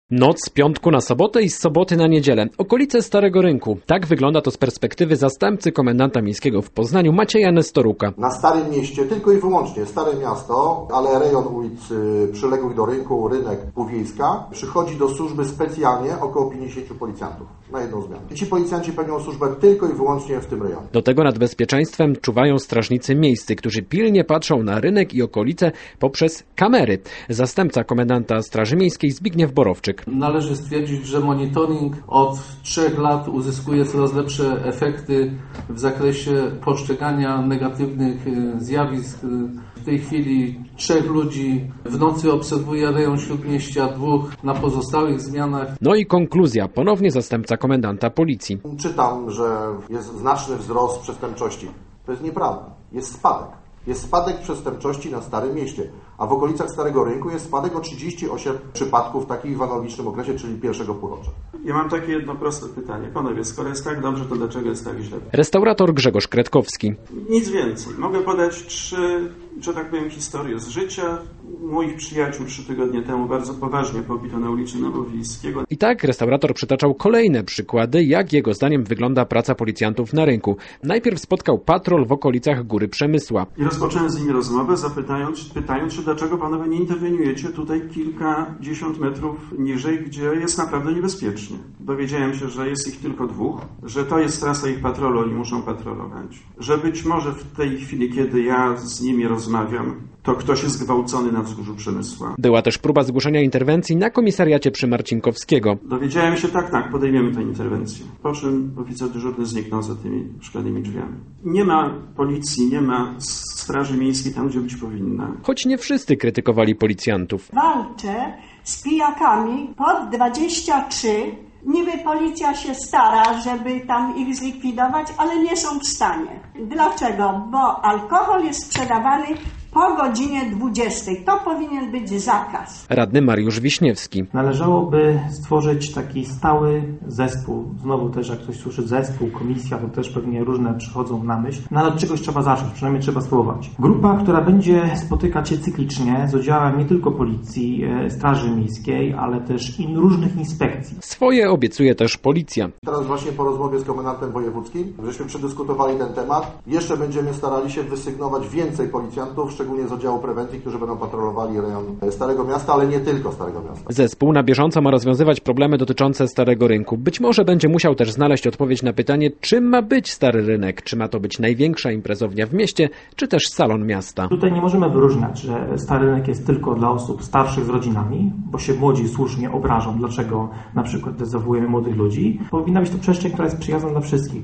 Noc z piątku na sobotę i z soboty na niedzielę. Okolice Starego Rynku. Tak wygląda to z perspektywy zastępcy komendanta miejskiego w Poznaniu Macieja Nestoruka. Na Starym Mieście tylko i wyłącznie Stare Miasto, ale rejon ulic przyległych do rynku, rynek, Półwiejska, przychodzi do służby specjalnie około 50 policjantów na jedną zmianę. I ci policjanci pełnią służbę tylko i wyłącznie w tym rejonie. Do tego nad bezpieczeństwem czuwają strażnicy miejscy, którzy pilnie patrzą na rynek i okolice poprzez kamery. Zastępca komendanta Straży Miejskiej Zbigniew Borowczyk. Należy stwierdzić, że monitoring od 3 lat uzyskuje coraz lepsze efekty w zakresie postrzegania negatywnych zjawisk. W tej chwili 3 ludzi w nocy obserwuje rejon Śródmieścia, 2 na pozostałych zmianach. No i konkluzja. Ponownie zastępca komendanta policji. Czytam, że jest znaczny wzrost przestępczości. To jest nieprawda. Jest spadek. Jest spadek przestępczości na Starym Mieście, a w okolicach Starego Rynku jest spadek o 38 przypadków takich w analogicznym okresie, czyli pierwszego półrocza. Ja mam takie jedno proste pytanie. Panowie, skoro jest tak dobrze, to dlaczego jest tak źle? Restaurator Grzegorz Kretkowski. Nic więcej. Mogę podać 3, że tak powiem, historie z życia moich przyjaciół 3 tygodnie temu bardzo poważnie pobito na ulicy Nowowiejskiego. I tak restaurator przytaczał kolejne przykłady, jak jego zdaniem wygląda praca policjantów na rynku. Najpierw spotkał patrol w okolicach Góry Przemysła. I rozpocząłem z nimi rozmowę, pytając się, dlaczego panowie nie interweniujecie tutaj kilkadziesiąt metrów niżej, gdzie jest naprawdę niebezpiecznie. Dowiedziałem się, że jest ich tylko 2, że to jest trasa ich patrolu, oni muszą patrolować. Że być może w tej chwili, kiedy ja z nimi rozmawiam, to ktoś jest zgwałcony na wzgórzu Przemysła. Była też próba zgłoszenia interwencji na komisariacie przy Marcinkowskiego. Dowiedziałem się, tak, podejmiemy tę interwencję. Po czym oficer dyżurny zniknął za tymi szklanymi drzwiami. Nie ma policji, nie ma straży miejskiej tam, gdzie być powinna. Choć nie wszyscy krytykowali policjantów. Walczę z pijakami pod 23. Niby policja się stara, żeby tam ich zlikwidować, ale nie są w stanie. Dlaczego? Bo alkohol jest sprzedawany po godzinie 20. To powinien być zakaz. Radny Mariusz Wiśniewski. Należałoby stworzyć taki stały zespół. Znowu też jak ktoś słyszy zespół, komisja, to też pewnie różne przychodzą na myśl. No ale od czegoś trzeba zacząć, przynajmniej trzeba spróbować. Grupa, która będzie spotykać się cyklicznie z udziałem nie tylko policji, Straży Miejskiej, ale też różnych inspekcji. Swoje obiecuje też policja. Teraz właśnie po rozmowie z komendantem wojewódzkim, żeśmy przedyskutowali ten temat. Jeszcze będziemy starali się wysygnować więcej policjantów, szczególnie z oddziału prewencji, którzy będą patrolowali rejon Starego Miasta, ale nie tylko Starego Miasta. Zespół na bieżąco ma rozwiązywać problemy dotyczące Starego Rynku. Być może będzie musiał też znaleźć odpowiedź na pytanie, czym ma być Stary Rynek. Czy ma to być największa imprezownia w mieście, czy też salon miasta. Tutaj nie możemy wyróżniać, że Stary Rynek jest tylko dla osób starszych z rodzinami, bo się młodzi słusznie obrażą, dlaczego na przykład dezawujemy młodych ludzi. Powinna być to przestrzeń, która jest przyjazna dla wszystkich.